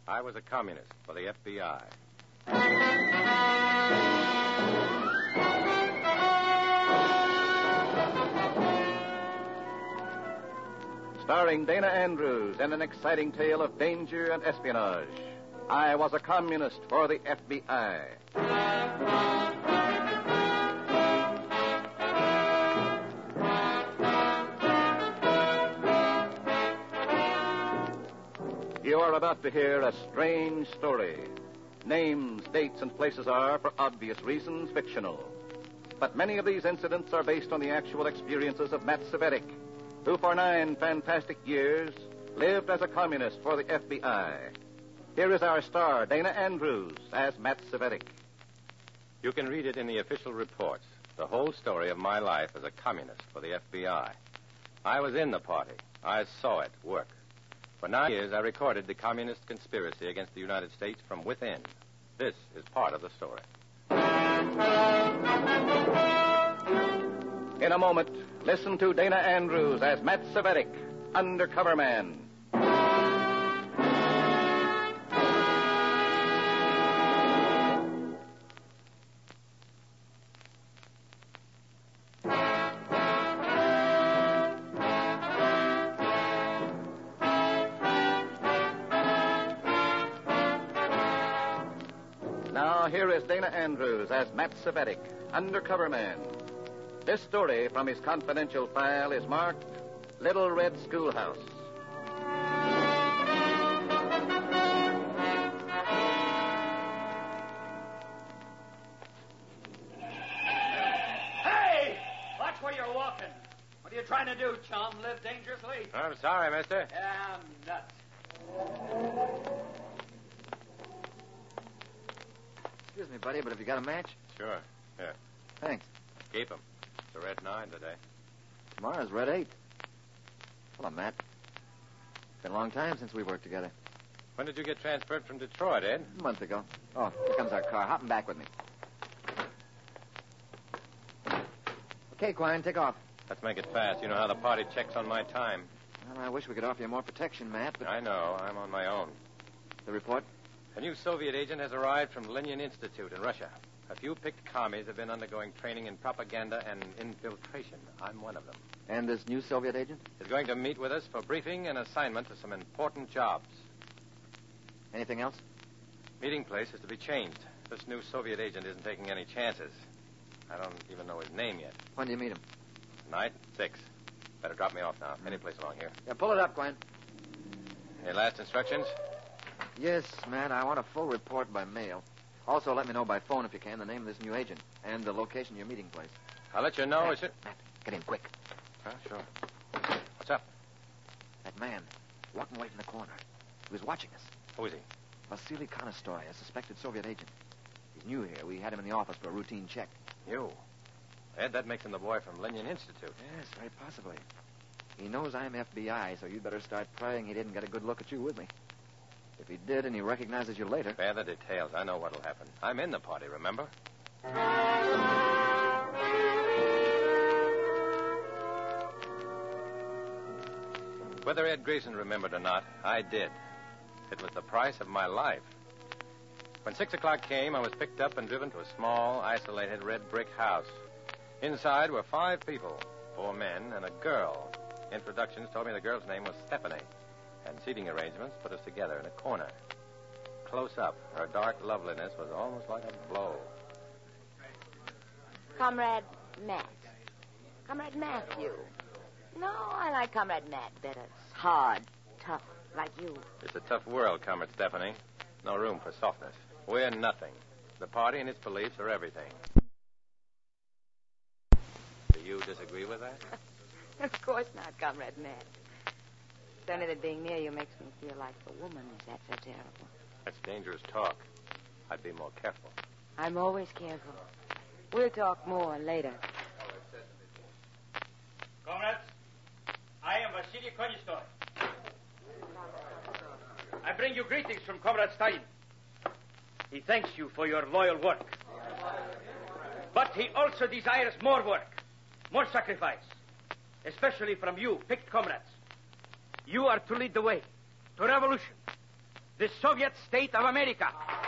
I was a communist for the FBI. Starring Dana Andrews in an exciting tale of danger and espionage. I was a communist for the FBI. You are about to hear a strange story. Names, dates, and places are, for obvious reasons, fictional. But many of these incidents are based on the actual experiences of Matt Cvetic, who for 9 fantastic years lived as a communist for the FBI. Here is our star, Dana Andrews, as Matt Cvetic. You can read it in the official reports. The whole story of my life as a communist for the FBI. I was in the party. I saw it work. For 9 years, I recorded the communist conspiracy against the United States from within. This is part of the story. In a moment, listen to Dana Andrews as Matt Cvetic, Undercover Man. Now, here is Dana Andrews as Matt Cvetic, Undercover Man. This story from his confidential file is marked Little Red Schoolhouse. Hey! Watch where you're walking. What are you trying to do, chum? Live dangerously? I'm sorry, mister. Yeah, I'm nuts. Excuse me, buddy, but have you got a match? Sure. Here. Thanks. Keep him. It's a red 9 today. Tomorrow's red 8. Hello, Matt. It's been a long time since we worked together. When did you get transferred from Detroit, Ed? A month ago. Oh, here comes our car. Hop 'em back with me. Okay, Quine, take off. Let's make it fast. You know how the party checks on my time. Well, I wish we could offer you more protection, Matt, but... I know. I'm on my own. The report? A new Soviet agent has arrived from Lenin Institute in Russia. A few picked commies have been undergoing training in propaganda and infiltration. I'm one of them. And this new Soviet agent? He's going to meet with us for briefing and assignment to some important jobs. Anything else? Meeting place is to be changed. This new Soviet agent isn't taking any chances. I don't even know his name yet. When do you meet him? Tonight, 6. Better drop me off now. Any place along here. Yeah, pull it up, Quine. Any last instructions? Yes, Matt, I want a full report by mail. Also, let me know by phone, if you can, the name of this new agent and the location of your meeting place. I'll let you know Matt, as soon... Matt, get in quick. Sure. What's up? That man, walking away from the corner. He was watching us. Who is he? Vasily Konostoy, a suspected Soviet agent. He's new here. We had him in the office for a routine check. You. Ed, that makes him the boy from Lenin Institute. Yes, very possibly. He knows I'm FBI, so you'd better start praying he didn't get a good look at you with me. If he did and he recognizes you later... Spare the details. I know what'll happen. I'm in the party, remember? Whether Ed Grayson remembered or not, I did. It was the price of my life. When 6 o'clock came, I was picked up and driven to a small, isolated red brick house. Inside were 5 people, 4 men and a girl. Introductions told me the girl's name was Stephanie, and seating arrangements put us together in a corner. Close up, her dark loveliness was almost like a blow. Comrade Matt. Comrade Matthew. No, I like Comrade Matt better. Hard, tough, like you. It's a tough world, Comrade Stephanie. No room for softness. We're nothing. The party and its beliefs are everything. Do you disagree with that? Of course not, Comrade Matt. It's only that being near you makes me feel like a woman. Is that so terrible? That's dangerous talk. I'd be more careful. I'm always careful. We'll talk more later. Comrades, I am Vasily Konostoy. I bring you greetings from Comrade Stalin. He thanks you for your loyal work. But he also desires more work, more sacrifice, especially from you, picked comrades. You are to lead the way to revolution. the Soviet state of America.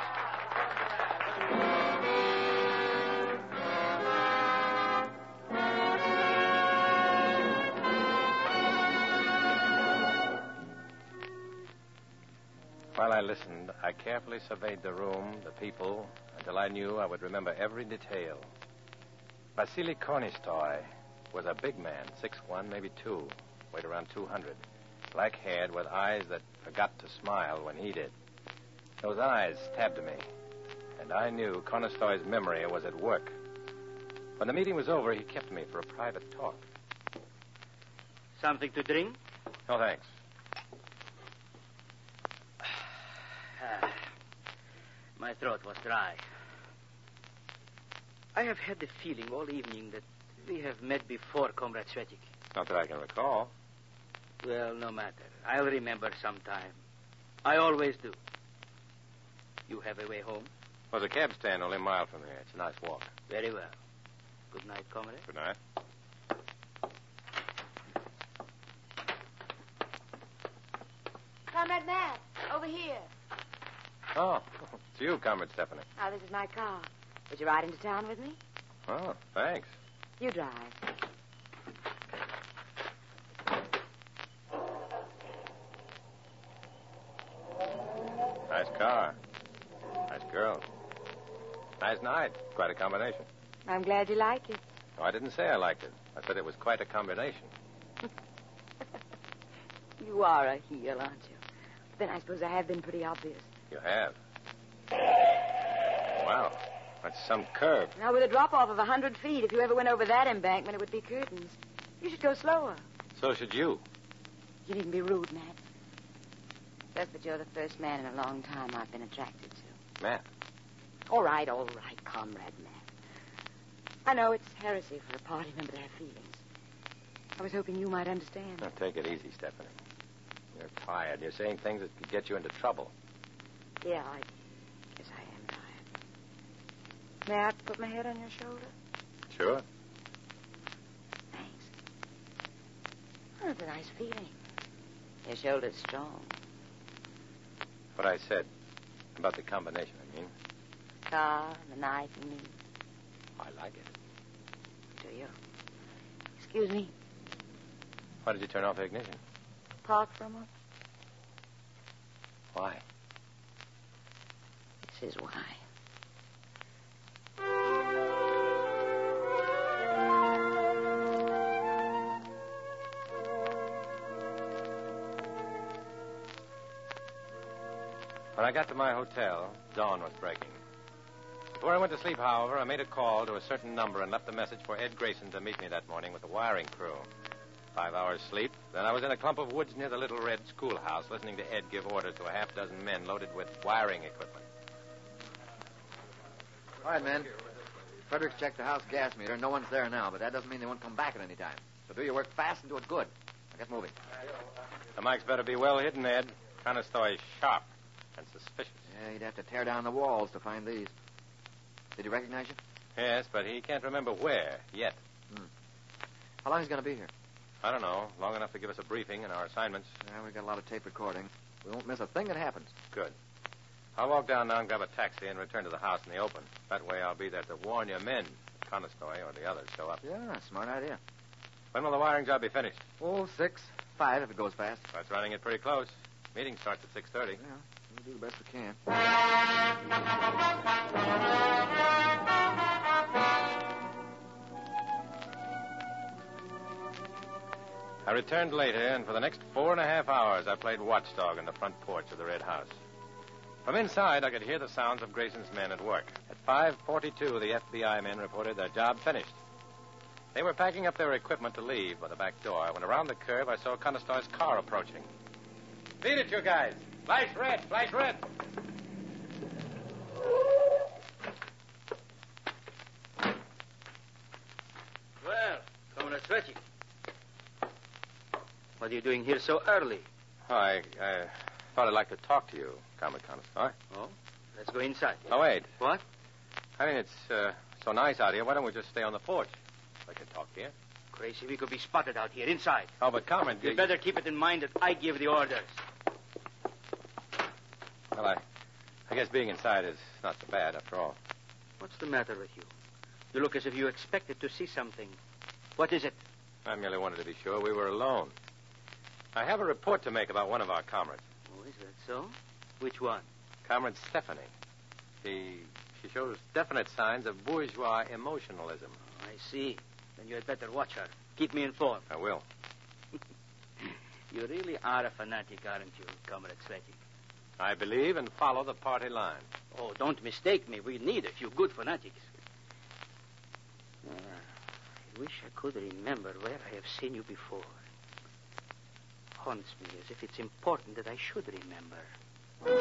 While I listened, I carefully surveyed the room, the people, until I knew I would remember every detail. Vasily Kornistoy was a big man, 6'1", maybe 2, weighed around 200. Black-haired with eyes that forgot to smile when he did. Those eyes stabbed me, and I knew Kornistoy's memory was at work. When the meeting was over, he kept me for a private talk. Something to drink? No, thanks. My throat was dry. I have had the feeling all evening that we have met before, Comrade Svetic. Not that I can recall. Well, no matter. I'll remember sometime. I always do. You have a way home? Well, there's a cab stand only a mile from here. It's a nice walk. Very well. Good night, Comrade. Good night. Comrade Matt, over here. Oh, it's you, Comrade Stephanie. Now, this is my car. Would you ride into town with me? Oh, thanks. You drive. Nice car. Nice girl. Nice night. Quite a combination. I'm glad you like it. No, I didn't say I liked it. I said it was quite a combination. You are a heel, aren't you? Then I suppose I have been pretty obvious. You have. Wow. That's some curve. Now, with a drop-off of 100 feet, if you ever went over that embankment, it would be curtains. You should go slower. So should you. You needn't be rude, Matt. Just that you're the first man in a long time I've been attracted to. Matt. All right, Comrade Matt. I know it's heresy for a party member to have feelings. I was hoping you might understand. Now, take it easy, Stephanie. You're tired. You're saying things that could get you into trouble. Yeah, I guess I am tired. May I put my head on your shoulder? Sure. Thanks. Oh, it's a nice feeling. Your shoulder's strong. What I said about the combination, I mean. Car, the knife, you mean? I like it. Do you? Excuse me. Why did you turn off the ignition? Park for a moment. Why? This is why. When I got to my hotel, dawn was breaking. Before I went to sleep, however, I made a call to a certain number and left a message for Ed Grayson to meet me that morning with the wiring crew. 5 hours sleep. Then I was in a clump of woods near the Little Red schoolhouse, listening to Ed give orders to a half-dozen men loaded with wiring equipment. All right, men. Fredericks checked the house gas meter. No one's there now, but that doesn't mean they won't come back at any time. So do your work fast and do it good. Now get moving. The mics better be well hidden, Ed. Conestoy is sharp and suspicious. Yeah, you'd have to tear down the walls to find these. Did he recognize you? Yes, but he can't remember where yet. How long is he going to be here? I don't know. Long enough to give us a briefing and our assignments. Yeah, we've got a lot of tape recording. We won't miss a thing that happens. Good. I'll walk down now and grab a taxi and return to the house in the open. That way I'll be there to warn your men if Conestoy or the others show up. Yeah, smart idea. When will the wiring job be finished? Oh, 6, 5 if it goes fast. That's running it pretty close. Meeting starts at 6:30. Yeah, we'll do the best we can. I returned later, and for the next 4.5 hours, I played watchdog in the front porch of the Red House. From inside, I could hear the sounds of Grayson's men at work. At 5:42, the FBI men reported their job finished. They were packing up their equipment to leave by the back door when around the curve I saw Conestoy's car approaching. Beat it, you guys. Flash red, flash red. Well, Comrade Svetic. What are you doing here so early? Oh, I thought I'd like to talk to you, Comrade Conestoy. Oh? Let's go inside. Oh, wait. What? I mean, it's so nice out here. Why don't we just stay on the porch? I can talk here. Crazy, we could be spotted out here, inside. Oh, but Comrade... You'd better keep it in mind that I give the orders. Well, I guess being inside is not so bad after all. What's the matter with you? You look as if you expected to see something. What is it? I merely wanted to be sure we were alone. I have a report to make about one of our comrades. Oh, is that so? Which one? Comrade Stephanie. She shows definite signs of bourgeois emotionalism. Oh, I see. Then you had better watch her. Keep me informed. I will. You really are a fanatic, aren't you, Comrade Svetic? I believe and follow the party line. Oh, don't mistake me. We need a few good fanatics. I wish I could remember where I have seen you before. Haunts me as if it's important that I should remember.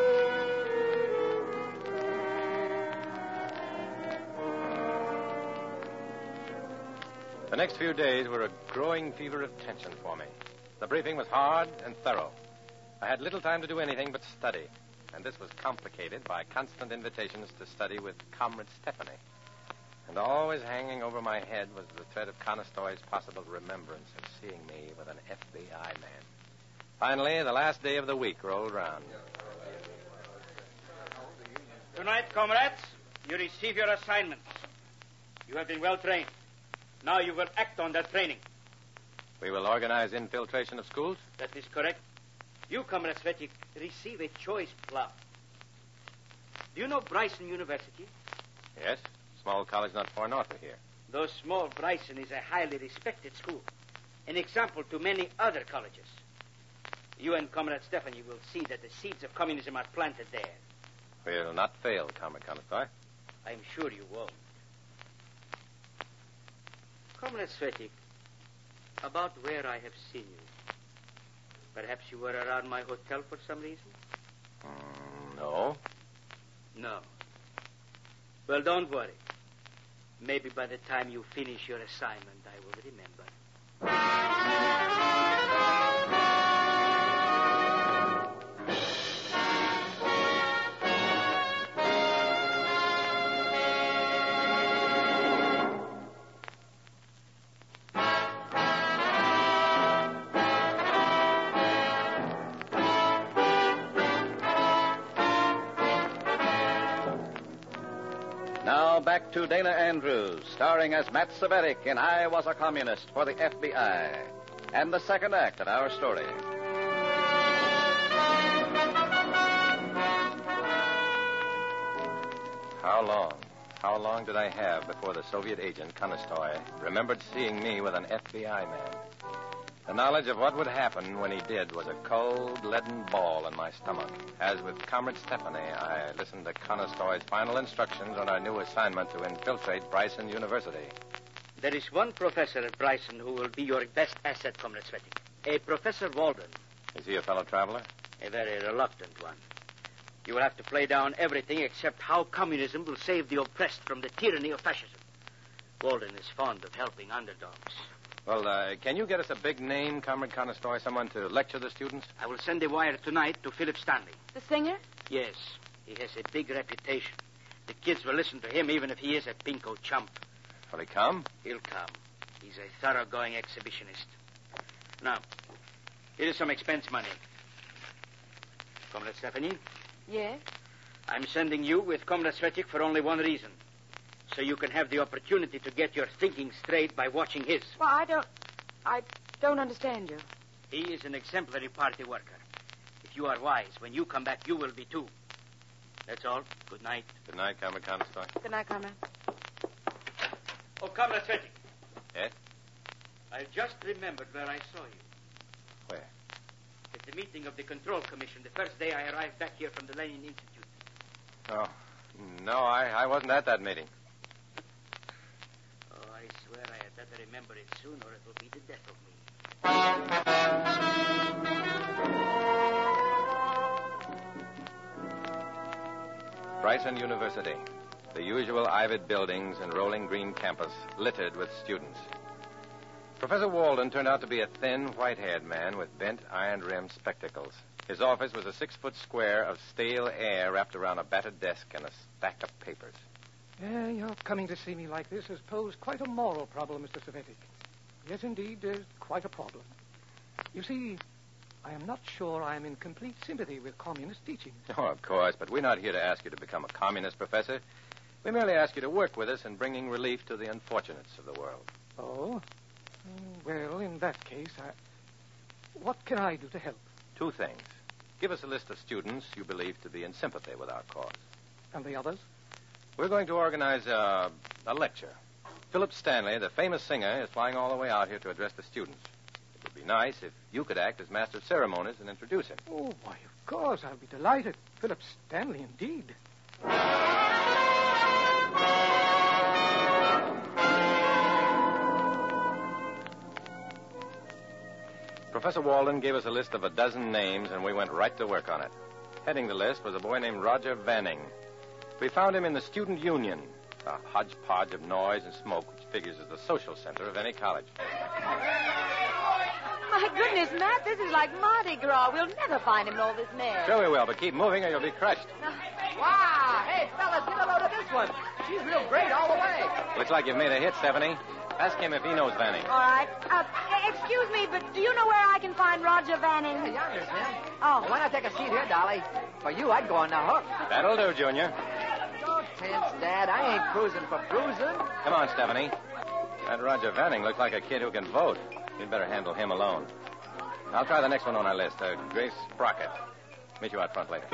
The next few days were a growing fever of tension for me. The briefing was hard and thorough. I had little time to do anything but study, and this was complicated by constant invitations to study with Comrade Stephanie. And always hanging over my head was the threat of Conestoy's possible remembrance of seeing me with an FBI man. Finally, the last day of the week rolled round. Tonight, comrades, you receive your assignments. You have been well trained. Now you will act on that training. We will organize infiltration of schools? That is correct. You, Comrade Svetic, receive a choice plum. Do you know Bryson University? Yes. Small college not far north of here. Though small, Bryson is a highly respected school. An example to many other colleges. You and Comrade Stephanie will see that the seeds of communism are planted there. We'll not fail, Comrade Conestoy. I'm sure you won't. Comrade Svetic, about where I have seen you. Perhaps you were around my hotel for some reason? No. No. Well, don't worry. Maybe by the time you finish your assignment, I will remember. Now back to Dana Andrews, starring as Matt Savetic in I Was a Communist for the FBI, and the second act of our story. How long did I have before the Soviet agent, Conestoy, remembered seeing me with an FBI man? The knowledge of what would happen when he did was a cold, leaden ball in my stomach. As with Comrade Stephanie, I listened to Conestoy's final instructions on our new assignment to infiltrate Bryson University. There is one professor at Bryson who will be your best asset, Comrade Svetic. A Professor Walden. Is he a fellow traveler? A very reluctant one. You will have to play down everything except how communism will save the oppressed from the tyranny of fascism. Walden is fond of helping underdogs. Well, can you get us a big name, Comrade Conestoy, someone to lecture the students? I will send a wire tonight to Philip Stanley. The singer? Yes, he has a big reputation. The kids will listen to him even if he is a pinko chump. Will he come? He'll come. He's a thoroughgoing exhibitionist. Now, here is some expense money. Comrade Stephanie, Yes? I'm sending you with Comrade Svetic for only one reason. So you can have the opportunity to get your thinking straight by watching his. Well, I don't understand you. He is an exemplary party worker. If you are wise, when you come back, you will be too. That's all. Good night. Good night, Comrade Conestoy. Good night, Comrade. Oh, Comrade Svetic. Yes? I just remembered where I saw you. Where? At the meeting of the Control Commission, the first day I arrived back here from the Lenin Institute. Oh, no, I wasn't at that meeting. Oh, I swear I had better remember it soon, or it will be the death of me. Bryson University. The usual ivied buildings and rolling green campus littered with students. Professor Walden turned out to be a thin, white-haired man with bent, iron-rimmed spectacles. His office was a 6-foot square of stale air wrapped around a battered desk and a stack of papers. Your coming to see me like this has posed quite a moral problem, Mr. Savetic. Yes, indeed, quite a problem. You see, I am not sure I am in complete sympathy with communist teachings. Oh, of course, but we're not here to ask you to become a communist, Professor. We merely ask you to work with us in bringing relief to the unfortunates of the world. Oh? Well, in that case, what can I do to help? 2 things. Give us a list of students you believe to be in sympathy with our cause. And the others? We're going to organize a lecture. Philip Stanley, the famous singer, is flying all the way out here to address the students. It would be nice if you could act as master of ceremonies and introduce him. Oh, why, of course. I'll be delighted. Philip Stanley, indeed. Professor Walden gave us a list of 12 names, and we went right to work on it. Heading the list was a boy named Roger Vanning. We found him in the Student Union, a hodgepodge of noise and smoke which figures as the social center of any college. My goodness, Matt, this is like Mardi Gras. We'll never find him in all this mess. Sure we will, but keep moving or you'll be crushed. Wow! Hey, fellas, get a load of this one. She's real great all the way. Looks like you've made a hit, Stephanie. Ask him if he knows Vanning. All right. Excuse me, but do you know where I can find Roger Vanning? Hey, yonder's him. Oh. Why not take a seat here, Dolly? For you, I'd go on the hook. That'll do, Junior. Don't tense, Dad. I ain't cruising for bruising. Come on, Stephanie. That Roger Vanning looks like a kid who can vote. You'd better handle him alone. I'll try the next one on our list, Grace Sprocket. Meet you out front later.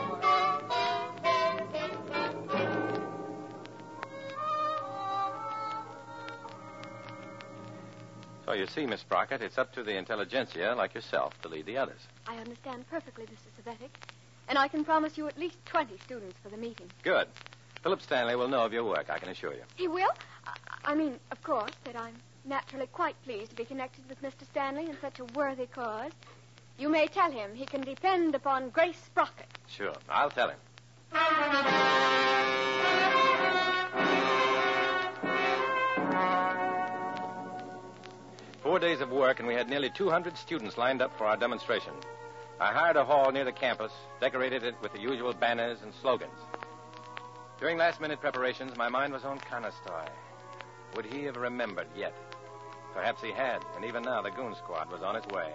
So you see, Miss Sprocket, it's up to the intelligentsia like yourself to lead the others. I understand perfectly, Mr. Savetic. And I can promise you at least 20 students for the meeting. Good. Philip Stanley will know of your work, I can assure you. He will? I mean, of course, that I'm naturally quite pleased to be connected with Mr. Stanley in such a worthy cause. You may tell him he can depend upon Grace Sprocket. Sure, I'll tell him. 4 days of work, and we had nearly 200 students lined up for our demonstration. I hired a hall near the campus, decorated it with the usual banners and slogans. During last-minute preparations, my mind was on Conestoy. Would he have remembered yet? Perhaps he had, and even now the goon squad was on its way.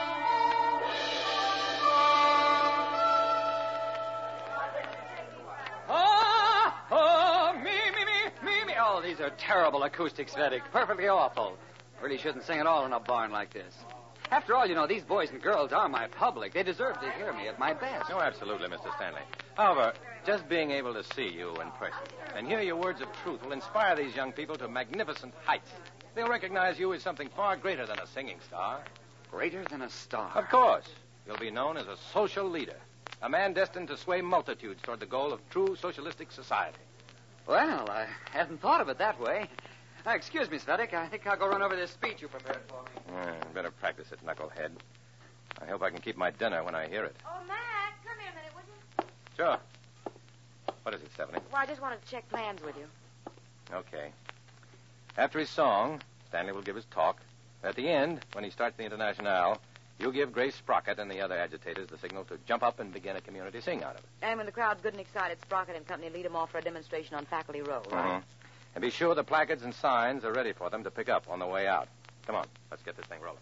Me. Oh, these are terrible acoustics, Vedic. Perfectly awful. Really shouldn't sing at all in a barn like this. After all, you know, these boys and girls are my public. They deserve to hear me at my best. Oh, absolutely, Mr. Stanley. However, just being able to see you in person and hear your words of truth will inspire these young people to magnificent heights. They'll recognize you as something far greater than a singing star. Greater than a star? Of course. You'll be known as a social leader, a man destined to sway multitudes toward the goal of true socialistic society. Well, I hadn't thought of it that way. Excuse me, Svetic. I think I'll go run over this speech you prepared for me. Better practice it, knucklehead. I hope I can keep my dinner when I hear it. Oh, Matt, come here a minute, would you? Sure. What is it, Stephanie? Well, I just wanted to check plans with you. Okay. After his song, Stanley will give his talk. At the end, when he starts the Internationale, you'll give Grace Sprocket and the other agitators the signal to jump up and begin a community sing out of it. And when the crowd's good and excited, Sprocket and company lead them off for a demonstration on Faculty Row, right? Mm-hmm. And be sure the placards and signs are ready for them to pick up on the way out. Come on, let's get this thing rolling.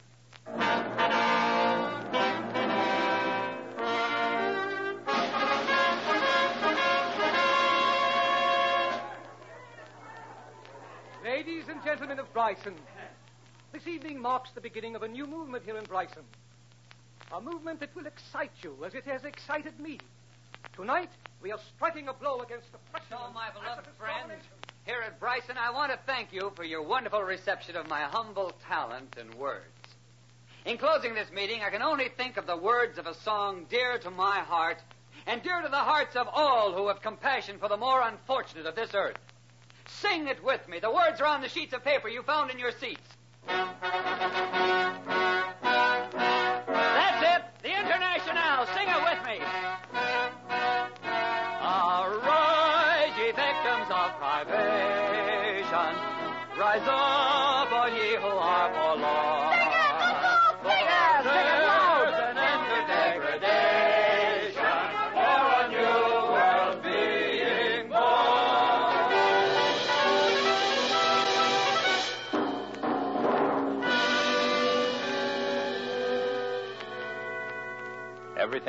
Ladies and gentlemen of Bryson, this evening marks the beginning of a new movement here in Bryson. A movement that will excite you as it has excited me. Tonight, we are striking a blow against the pressure. So, my beloved friends, here at Bryson, I want to thank you for your wonderful reception of my humble talent and words. In closing this meeting, I can only think of the words of a song dear to my heart and dear to the hearts of all who have compassion for the more unfortunate of this earth. Sing it with me. The words are on the sheets of paper you found in your seats. That's it. The Internationale. Sing it with me. Arise, ye victims of privation. Rise up, all ye who are forlorn. There's an end to degradation, for a new world being born.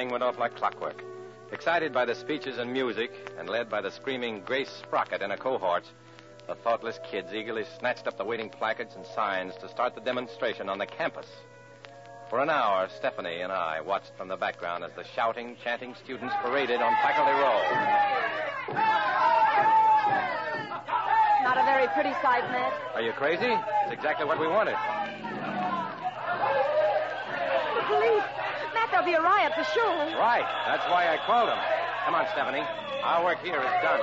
thing went off like clockwork. Excited by the speeches and music, and led by the screaming Grace Sprocket and her cohorts, the thoughtless kids eagerly snatched up the waiting placards and signs to start the demonstration on the campus. For an hour, Stephanie and I watched from the background as the shouting, chanting students paraded on Faculty Row. Not a very pretty sight, Matt. Are you crazy? It's exactly what we wanted. The police. Matt, there'll be a riot for sure. Right. That's why I called them. Come on, Stephanie. Our work here is done.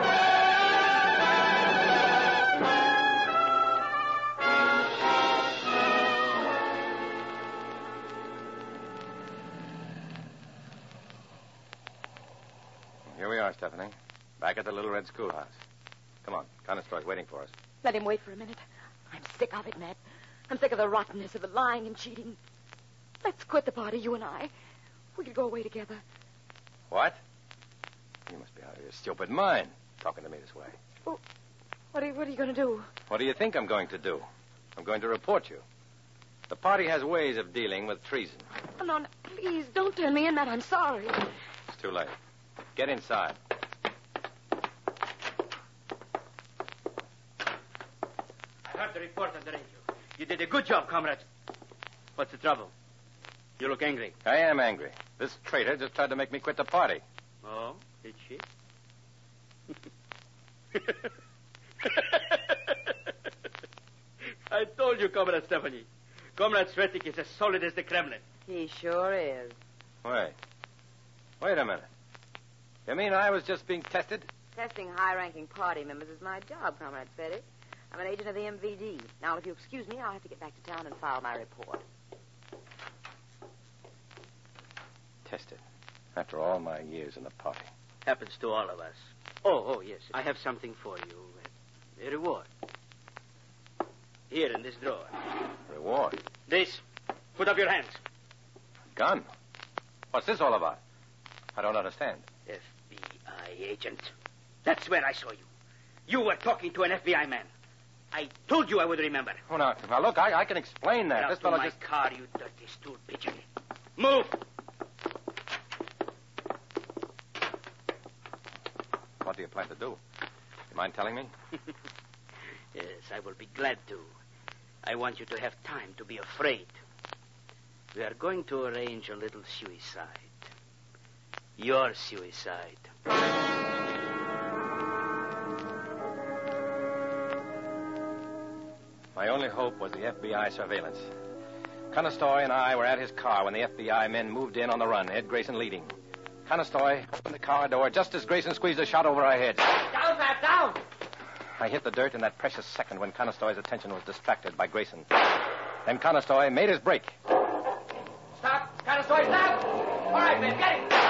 Here we are, Stephanie. Back at the Little Red Schoolhouse. Come on. Conestoy's waiting for us. Let him wait for a minute. I'm sick of it, Matt. I'm sick of the rottenness of the lying and cheating. Let's quit the party, you and I. We could go away together. What? You must be out of your stupid mind, talking to me this way. Well, what are you going to do? What do you think I'm going to do? I'm going to report you. The party has ways of dealing with treason. Oh, no, please, don't turn me in, Matt. I'm sorry. It's too late. Get inside. I heard the report on the radio. You did a good job, comrades. What's the trouble? You look angry. I am angry. This traitor just tried to make me quit the party. Oh, did she? I told you, Comrade Stephanie. Comrade Svetik is as solid as the Kremlin. He sure is. Wait a minute. You mean I was just being tested? Testing high-ranking party members is my job, Comrade Fetty. I'm an agent of the MVD. Now, if you excuse me, I'll have to get back to town and file my report. Tested. After all my years in the party. Happens to all of us. Oh, yes. I have something for you. A reward. Here in this drawer. Reward? This. Put up your hands. Gun? What's this all about? I don't understand. FBI agent. That's where I saw you. You were talking to an FBI man. I told you I would remember. Oh, now look, I can explain that. Now This to fellow my just... car, you dirty stool pigeon. Move! What do you plan to do? You mind telling me? Yes, I will be glad to. I want you to have time to be afraid. We are going to arrange a little suicide. Your suicide. My only hope was the FBI surveillance. Conestoy and I were at his car when the FBI men moved in on the run, Ed Grayson leading. Conestoy opened the car door just as Grayson squeezed a shot over our heads. Down, Matt, down! I hit the dirt in that precious second when Conestoy's attention was distracted by Grayson. Then Conestoy made his break. Stop! Conestoy, stop! All right, man, get him!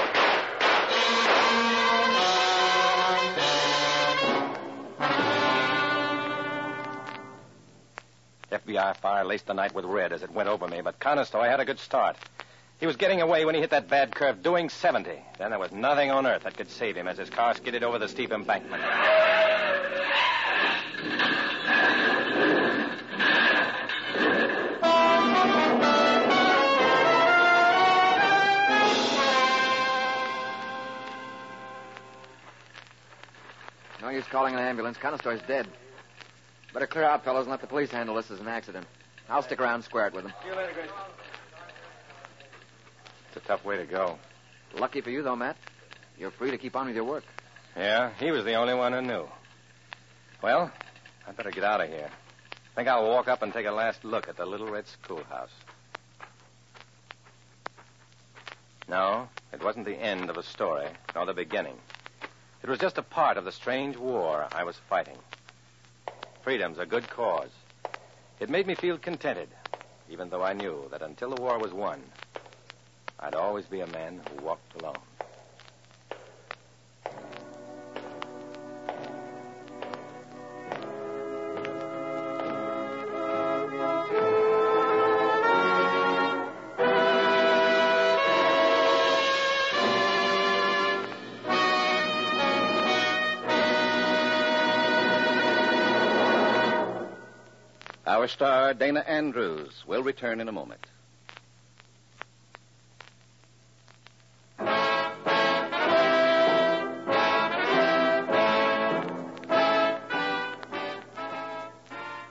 FBI fire laced the night with red as it went over me, but Conestoy had a good start. He was getting away when he hit that bad curve, doing 70. Then there was nothing on earth that could save him as his car skidded over the steep embankment. No use calling an ambulance. Conestoy's dead. Better clear out, fellows, and let the police handle this as an accident. I'll stick around and square it with them. See you later, Grace. It's a tough way to go. Lucky for you, though, Matt. You're free to keep on with your work. Yeah, he was the only one who knew. Well, I'd better get out of here. Think I'll walk up and take a last look at the Little Red Schoolhouse. No, it wasn't the end of a story, nor the beginning. It was just a part of the strange war I was fighting. Freedom's a good cause. It made me feel contented, even though I knew that until the war was won, I'd always be a man who walked alone. Our star, Dana Andrews, will return in a moment.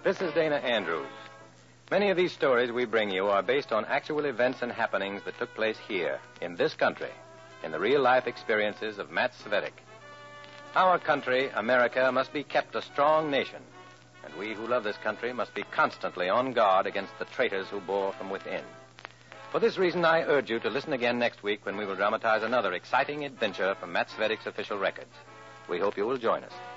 This is Dana Andrews. Many of these stories we bring you are based on actual events and happenings that took place here, in this country, in the real-life experiences of Matt Svetich. Our country, America, must be kept a strong nation, and we who love this country must be constantly on guard against the traitors who bore from within. For this reason, I urge you to listen again next week when we will dramatize another exciting adventure from Matt Svetich's official records. We hope you will join us.